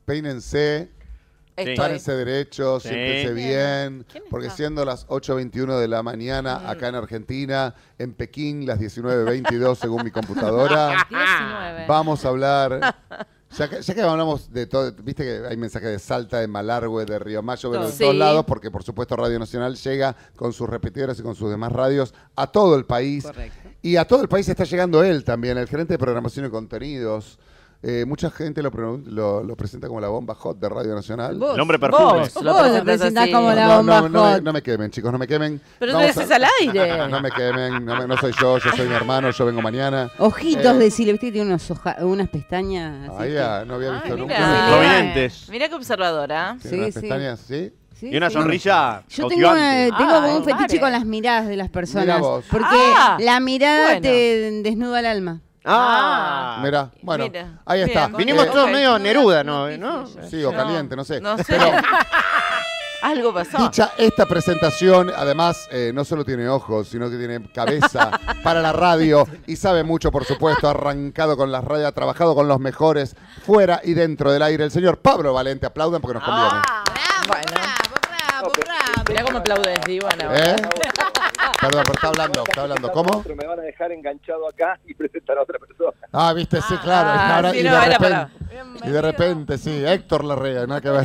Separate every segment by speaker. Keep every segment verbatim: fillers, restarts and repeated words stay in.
Speaker 1: peínense,
Speaker 2: Estoy.
Speaker 1: párense derechos,
Speaker 3: Sí.
Speaker 1: siéntense bien,
Speaker 2: ¿Quién
Speaker 1: porque
Speaker 2: está?
Speaker 1: siendo las ocho veintiuno de la mañana
Speaker 2: Mm.
Speaker 1: acá en Argentina, en Pekín las diecinueve veintidós según mi computadora,
Speaker 2: diecinueve.
Speaker 1: vamos a hablar... Ya que, ya que hablamos de todo, viste que hay mensajes de Salta, de Malargüe, de Río Mayo, bueno, de
Speaker 2: Sí.
Speaker 1: todos lados, porque por supuesto Radio Nacional llega con sus repetidoras y con sus demás radios a todo el país.
Speaker 2: Correcto.
Speaker 1: Y a todo el país está llegando él también, el gerente de programación y contenidos. Eh, mucha gente lo, pro- lo, lo presenta como la bomba hot de Radio Nacional.
Speaker 4: Vos.
Speaker 3: El hombre perfume.
Speaker 2: Vos lo
Speaker 4: Vos lo
Speaker 2: presentás
Speaker 4: presentás
Speaker 2: así.
Speaker 4: como la
Speaker 1: No,
Speaker 4: bomba
Speaker 1: no, no, me,
Speaker 4: hot.
Speaker 1: no me quemen, chicos, no me quemen.
Speaker 2: Pero
Speaker 1: Vamos
Speaker 2: no decís al aire.
Speaker 1: No me quemen, no, me- no soy yo, yo soy mi hermano, yo vengo mañana.
Speaker 4: Ojitos
Speaker 1: Eh,
Speaker 4: de Silvia, viste que tiene unos hoja- unas pestañas así.
Speaker 1: Ahí
Speaker 4: que-
Speaker 1: ya, no había
Speaker 2: Ay,
Speaker 1: visto
Speaker 2: mira.
Speaker 1: nunca.
Speaker 3: Prominentes.
Speaker 2: Mirá qué observadora.
Speaker 1: ¿Tiene
Speaker 4: Sí,
Speaker 1: unas
Speaker 4: sí.
Speaker 1: pestañas? ¿Sí?
Speaker 4: Sí,
Speaker 3: Y una
Speaker 4: sí.
Speaker 3: sonrisa
Speaker 4: Yo tengo,
Speaker 3: cautivante.
Speaker 4: eh, tengo como
Speaker 2: Ay,
Speaker 4: un fetiche
Speaker 2: Mare.
Speaker 4: con las miradas de las personas.
Speaker 1: Mirá vos.
Speaker 4: Porque
Speaker 2: Ah,
Speaker 4: la mirada
Speaker 2: bueno.
Speaker 4: te desnuda el alma.
Speaker 3: Ah.
Speaker 1: Mira, bueno,
Speaker 2: Mira,
Speaker 1: ahí está.
Speaker 2: bien.
Speaker 3: Vinimos
Speaker 1: Eh,
Speaker 3: todos
Speaker 2: Ok.
Speaker 3: medio Neruda, ¿no? ¿no?
Speaker 1: Sí, o
Speaker 2: No,
Speaker 1: caliente, no sé.
Speaker 2: No sé.
Speaker 1: Pero
Speaker 2: Algo pasó.
Speaker 1: dicha esta presentación, además, eh, no solo tiene ojos, sino que tiene cabeza para la radio y sabe mucho, por supuesto, ha arrancado con las radios, ha trabajado con los mejores, fuera y dentro del aire. El señor Pablo Valente, aplaudan porque nos conviene.
Speaker 2: Ah, bueno.
Speaker 4: bravo, bravo.
Speaker 2: Mirá cómo aplaudes, Ivana.
Speaker 1: ¿Eh? Perdón, pero está hablando, está hablando. ¿Cómo?
Speaker 5: Me van a dejar enganchado acá y presentar a otra persona.
Speaker 1: Ah, viste, sí, claro.
Speaker 2: Ah,
Speaker 1: Ahora-
Speaker 2: sí,
Speaker 1: y,
Speaker 2: no,
Speaker 1: de
Speaker 2: era
Speaker 1: repente,
Speaker 2: para-
Speaker 1: y de repente, sí, Héctor Larrea, nada que ver.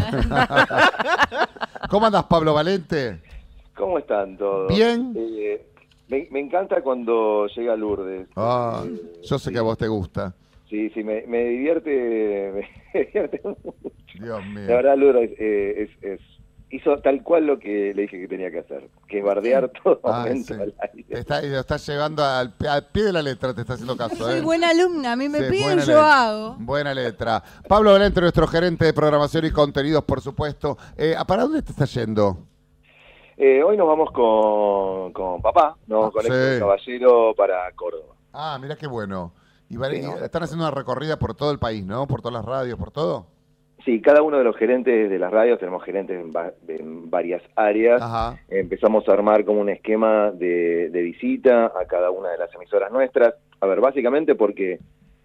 Speaker 1: ¿Cómo andas, Pablo Valente?
Speaker 5: ¿Cómo están todos?
Speaker 1: Bien.
Speaker 5: Eh, me, me encanta cuando llega Lourdes.
Speaker 1: Ah,
Speaker 5: Eh,
Speaker 1: yo sé
Speaker 5: sí,
Speaker 1: que a vos te gusta.
Speaker 5: Sí, sí, me, me divierte, me divierte mucho.
Speaker 1: Dios mío.
Speaker 5: La verdad, Lourdes eh, es, es, hizo tal cual lo que le dije que tenía que hacer, que es bardear todo
Speaker 1: Ah,
Speaker 5: momento
Speaker 1: sí.
Speaker 5: al aire.
Speaker 1: Te está, y lo estás llevando al, pi- al pie de la letra, te está haciendo caso.
Speaker 4: Soy
Speaker 1: ¿eh?
Speaker 4: buena alumna, a mí me
Speaker 1: Sí,
Speaker 4: piden,
Speaker 1: buena
Speaker 4: yo
Speaker 1: letra.
Speaker 4: hago.
Speaker 1: Buena letra. Pablo Valente, nuestro gerente de programación y contenidos, por supuesto. Eh, ¿Para dónde te estás yendo?
Speaker 5: Eh, hoy nos vamos con, con papá, ¿no?
Speaker 1: Ah,
Speaker 5: con
Speaker 1: sí.
Speaker 5: Héctor Caballero para Córdoba.
Speaker 1: Ah, mirá qué bueno. Y, va-
Speaker 5: Sí,
Speaker 1: y
Speaker 5: no.
Speaker 1: están haciendo una recorrida por todo el país, ¿no? Por todas las radios, por todo.
Speaker 5: Sí, cada uno de los gerentes de las radios, tenemos gerentes en, va- en varias áreas.
Speaker 1: Ajá.
Speaker 5: Empezamos a armar como un esquema de, de visita a cada una de las emisoras nuestras. A ver, básicamente porque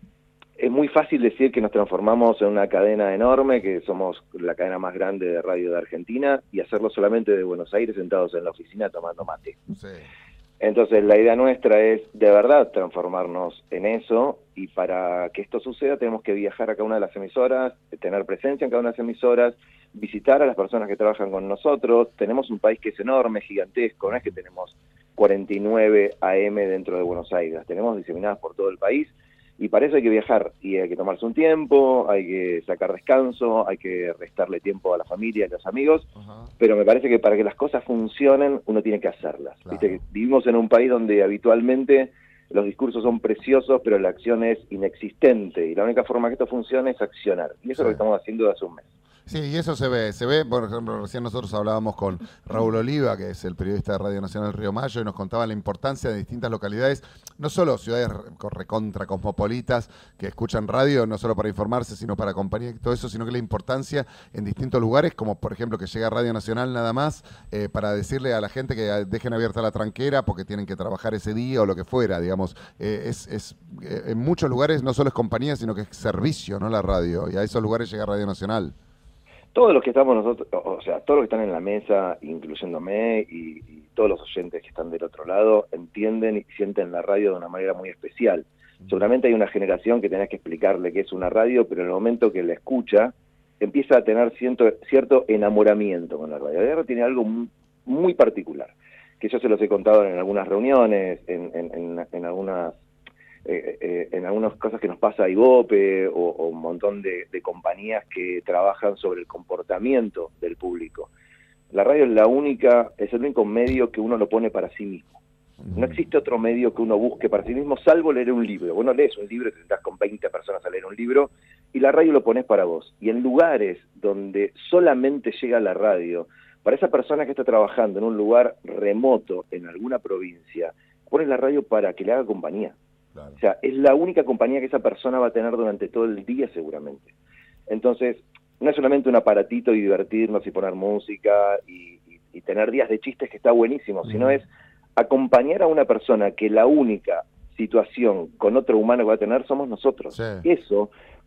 Speaker 5: es muy fácil decir que nos transformamos en una cadena enorme, que somos la cadena más grande de radio de Argentina, y hacerlo solamente de Buenos Aires sentados en la oficina tomando mate.
Speaker 1: Sí.
Speaker 5: Entonces la idea nuestra es de verdad transformarnos en eso, y para que esto suceda tenemos que viajar a cada una de las emisoras, tener presencia en cada una de las emisoras, visitar a las personas que trabajan con nosotros. Tenemos un país que es enorme, gigantesco, no es que tenemos cuarenta y nueve A M dentro de Buenos Aires, las tenemos diseminadas por todo el país, y para eso hay que viajar, y hay que tomarse un tiempo, hay que sacar descanso, hay que restarle tiempo a la familia, a los amigos,
Speaker 1: Ajá.
Speaker 5: pero me parece que para que las cosas funcionen uno tiene que hacerlas.
Speaker 1: Claro.
Speaker 5: Viste que vivimos en un país donde habitualmente los discursos son preciosos, pero la acción es inexistente, y la única forma que esto funcione es accionar, y eso
Speaker 1: Sí.
Speaker 5: es lo que estamos haciendo desde hace un mes.
Speaker 1: Sí, y eso se ve, se ve, por ejemplo, recién nosotros hablábamos con Raúl Oliva, que es el periodista de Radio Nacional Río Mayo, y nos contaba la importancia de distintas localidades, no solo ciudades recontra cosmopolitas que escuchan radio, no solo para informarse, sino para acompañar y todo eso, sino que la importancia en distintos lugares, como por ejemplo que llega Radio Nacional nada más, eh, para decirle a la gente que dejen abierta la tranquera porque tienen que trabajar ese día o lo que fuera, digamos. Eh, es, es eh, en muchos lugares no solo es compañía, sino que es servicio, ¿no? La radio, y a esos lugares llega Radio Nacional.
Speaker 5: Todos los que estamos nosotros, o sea, todos los que están en la mesa, incluyéndome, y, y todos los oyentes que están del otro lado, entienden y sienten la radio de una manera muy especial. Seguramente hay una generación que tenés que explicarle qué es una radio, pero en el momento que la escucha, empieza a tener cierto, cierto enamoramiento con la radio. La radio tiene algo muy, muy particular, que yo se los he contado en algunas reuniones, en, en, en, en algunas... Eh, eh, en algunas cosas que nos pasa a Ibope o, o un montón de, de compañías que trabajan sobre el comportamiento del público. La radio es la única, es el único medio que uno lo pone para sí mismo. No existe otro medio que uno busque para sí mismo, salvo leer un libro. Vos no lees un libro, te sentás con veinte personas a leer un libro, y la radio lo pones para vos. Y en lugares donde solamente llega la radio, para esa persona que está trabajando en un lugar remoto, en alguna provincia, pones la radio para que le haga compañía.
Speaker 1: Claro.
Speaker 5: O sea, es la única compañía que esa persona va a tener durante todo el día seguramente. Entonces, no es solamente un aparatito y divertirnos y poner música y, y, y tener días de chistes que está buenísimo, sino
Speaker 1: Mm.
Speaker 5: es acompañar a una persona que la única situación con otro humano que va a tener somos nosotros.
Speaker 1: Sí.
Speaker 5: Eso,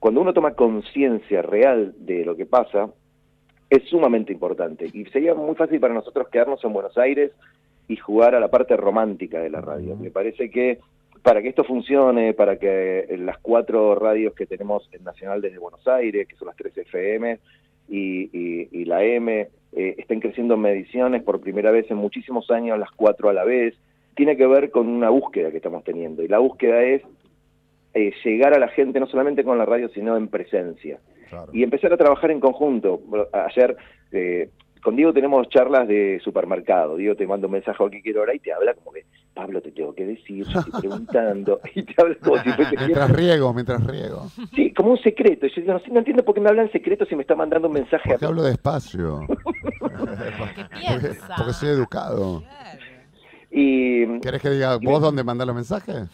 Speaker 5: cuando uno toma conciencia real de lo que pasa, es sumamente importante. Y sería muy fácil para nosotros quedarnos en Buenos Aires y jugar a la parte romántica de la radio. Me parece que para que esto funcione, para que las cuatro radios que tenemos en Nacional desde Buenos Aires, que son las tres F M y, y, y la M, eh, estén creciendo en mediciones por primera vez en muchísimos años, las cuatro a la vez, tiene que ver con una búsqueda que estamos teniendo. Y la búsqueda es eh, llegar a la gente no solamente con la radio, sino en presencia. Claro. Y empezar a trabajar en conjunto. Ayer eh, con Diego tenemos charlas de supermercado. Diego te manda un mensaje a cualquier hora y te habla como que, Pablo, te tengo que decir, te estoy preguntando, y te habla como si fuese
Speaker 1: mientras riego, mientras riego.
Speaker 5: Sí, como un secreto. Yo digo, no, no entiendo por qué me hablan secreto si me está mandando un mensaje.
Speaker 1: Porque
Speaker 5: a
Speaker 1: hablo despacio.
Speaker 6: ¿Qué piensa?
Speaker 1: Porque soy educado.
Speaker 5: Y,
Speaker 1: ¿Querés que diga vos dónde mandás los mensajes?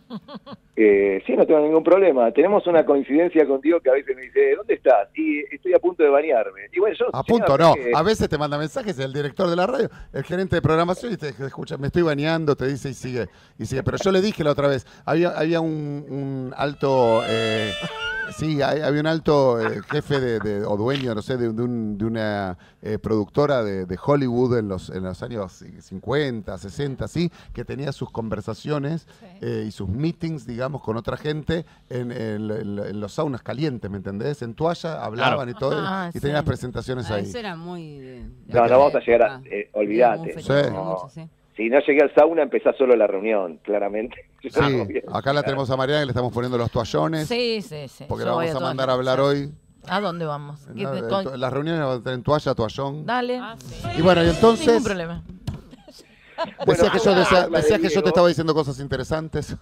Speaker 5: Eh, sí, no tengo ningún problema. Tenemos una coincidencia contigo que a veces me dice, ¿dónde estás? Y estoy a punto de bañarme. Y bueno, yo,
Speaker 1: a punto no,
Speaker 5: que...
Speaker 1: a veces te manda mensajes el director de la radio, el gerente de programación y te escucha, me estoy bañando, te dice y sigue, y sigue. Pero yo le dije la otra vez, había, había un, un alto... Eh, Sí, hay, había un alto eh, jefe de, de, o dueño, no sé, de, de, un, de una eh, productora de, de Hollywood en los, en los años cincuenta, sesenta, sí, que tenía sus conversaciones sí. eh, y sus meetings, digamos, con otra gente en, en, en, en los saunas calientes, ¿me entendés? En toalla hablaban claro. y todo, ah, y sí. tenían las presentaciones ah, ahí.
Speaker 4: Eso era muy... De, de
Speaker 5: no, no vamos a llegar a... Eh, olvídate.
Speaker 1: Sí.
Speaker 5: No.
Speaker 4: Mucho, sí.
Speaker 5: Si no llegué al sauna, empezás solo la reunión, claramente.
Speaker 1: Sí, acá la tenemos a Mariana, que le estamos poniendo los toallones.
Speaker 6: Sí, sí, sí.
Speaker 1: Porque
Speaker 6: Yo
Speaker 1: la vamos a, a mandar a hablar hoy.
Speaker 6: ¿A dónde vamos?
Speaker 1: En la, con... Las reuniones van a tener en toalla, toallón.
Speaker 6: Dale. Ah, sí.
Speaker 1: Y bueno, y entonces...
Speaker 6: Ningún problema.
Speaker 1: Decías que yo, decía, decía que yo te estaba diciendo cosas interesantes.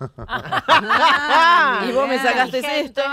Speaker 2: Ah, y vos me sacaste esto.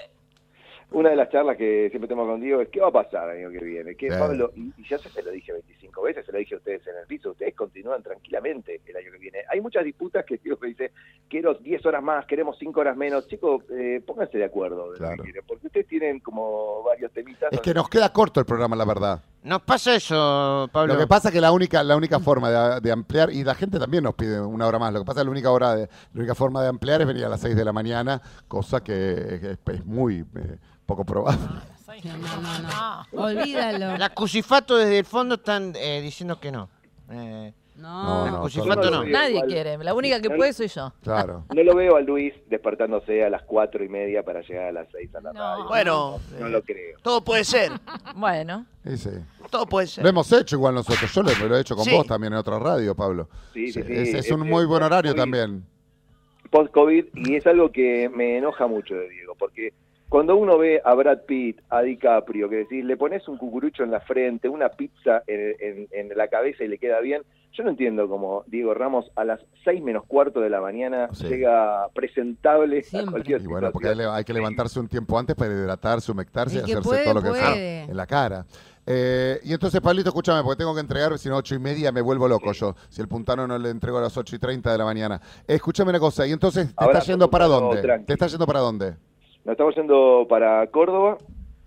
Speaker 5: Una de las charlas que siempre tenemos con Diego es ¿qué va a pasar el año que viene? ¿Qué, sí. Pablo? Y, y ya se lo dije veinticinco veces, se lo dije a ustedes en el piso, ustedes continúan tranquilamente el año que viene. Hay muchas disputas que Diego me dice, quiero diez horas más, queremos cinco horas menos. Chicos, eh, pónganse de acuerdo de claro. lo que quieren, porque ustedes tienen como varios temitas.
Speaker 1: Es que nos queda corto el programa, la verdad.
Speaker 3: Nos pasa eso, Pablo.
Speaker 1: Lo que pasa es que la única, la única forma de, de ampliar, y la gente también nos pide una hora más, lo que pasa es que la única, hora de, la única forma de ampliar es venir a las seis de la mañana, cosa que, que es, es muy... Eh, poco probable.
Speaker 4: No, no, no, no. Olvídalo.
Speaker 3: La Cusifato desde el fondo están eh, diciendo que no. Eh,
Speaker 4: no,
Speaker 3: la
Speaker 4: no,
Speaker 3: Cusifato no.
Speaker 2: Nadie quiere. La única que puede soy yo.
Speaker 1: Claro.
Speaker 5: No lo veo a Luis despertándose a las cuatro y media para llegar a las seis a la
Speaker 6: no.
Speaker 5: radio.
Speaker 3: Bueno,
Speaker 5: no, no lo creo.
Speaker 3: Todo puede ser.
Speaker 2: Bueno.
Speaker 1: Sí, sí.
Speaker 3: Todo puede ser.
Speaker 1: Lo hemos hecho igual nosotros. Yo lo, lo he hecho con
Speaker 3: sí.
Speaker 1: vos también en otra radio, Pablo.
Speaker 5: Sí, sí, sí.
Speaker 1: Es, es, es un
Speaker 5: es,
Speaker 1: muy buen horario
Speaker 5: COVID,
Speaker 1: también.
Speaker 5: Post-COVID, y es algo que me enoja mucho de Diego, porque cuando uno ve a Brad Pitt, a DiCaprio, que decís, le pones un cucurucho en la frente, una pizza en, en, en la cabeza y le queda bien, yo no entiendo cómo Diego Ramos a las seis menos cuarto de la mañana sí. llega presentable
Speaker 4: Siempre.
Speaker 5: a cualquier
Speaker 1: Y bueno, porque hay que levantarse un tiempo antes para hidratarse, humectarse y hacerse
Speaker 4: puede,
Speaker 1: todo lo que
Speaker 4: puede.
Speaker 1: hace en la cara. Eh, y entonces, Pablito, escúchame, porque tengo que entregar, si no, ocho y media me vuelvo loco sí. yo. Si el puntano no le entrego a las ocho y treinta de la mañana. Eh, escúchame una cosa, y entonces, ¿te
Speaker 5: Ahora,
Speaker 1: estás yendo para dónde?
Speaker 5: Tranqui.
Speaker 1: ¿Te estás yendo para dónde?
Speaker 5: Nos estamos yendo para Córdoba,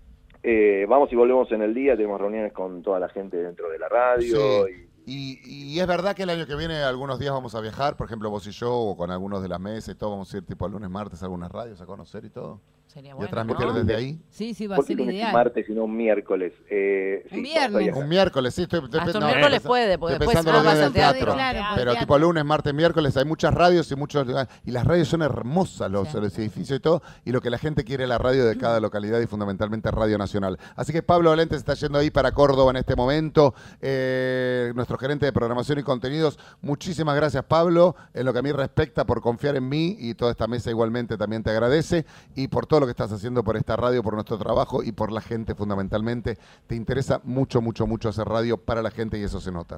Speaker 5: eh, vamos y volvemos en el día, tenemos reuniones con toda la gente dentro de la radio.
Speaker 1: Sí. Y... Y, y es verdad que el año que viene algunos días vamos a viajar, por ejemplo vos y yo, o con algunos de las mesas y todo, vamos a ir tipo lunes, martes a algunas radios a conocer y todo.
Speaker 6: Sería
Speaker 1: y
Speaker 6: bueno,
Speaker 1: a transmitir
Speaker 6: ¿no?
Speaker 1: desde ahí.
Speaker 4: Sí, sí, va a
Speaker 5: ¿Por qué
Speaker 4: ser
Speaker 5: lunes y
Speaker 4: ideal.
Speaker 5: martes y no un miércoles? Eh,
Speaker 4: Un
Speaker 5: sí,
Speaker 4: viernes.
Speaker 1: Un miércoles, sí. Estoy, estoy,
Speaker 2: Hasta
Speaker 1: no,
Speaker 2: un miércoles
Speaker 1: estoy,
Speaker 2: puede, porque
Speaker 1: estoy
Speaker 2: después
Speaker 1: pensando en los
Speaker 2: vas
Speaker 1: días
Speaker 2: al
Speaker 1: del
Speaker 2: teatro.
Speaker 1: teatro.
Speaker 4: Claro,
Speaker 1: Pero
Speaker 4: teatro.
Speaker 1: tipo lunes, martes, miércoles hay muchas radios y muchos y las radios son hermosas, los,
Speaker 4: Sí.
Speaker 1: los edificios y todo, y lo que la gente quiere es la radio de cada localidad y fundamentalmente Radio Nacional. Así que Pablo Valente se está yendo ahí para Córdoba en este momento, eh, nuestro gerente de programación y contenidos. Muchísimas gracias, Pablo, en lo que a mí respecta, por confiar en mí, y toda esta mesa igualmente también te agradece, y por todo lo que estás haciendo por esta radio, por nuestro trabajo y por la gente fundamentalmente. Te interesa mucho, mucho, mucho hacer radio para la gente y eso se nota.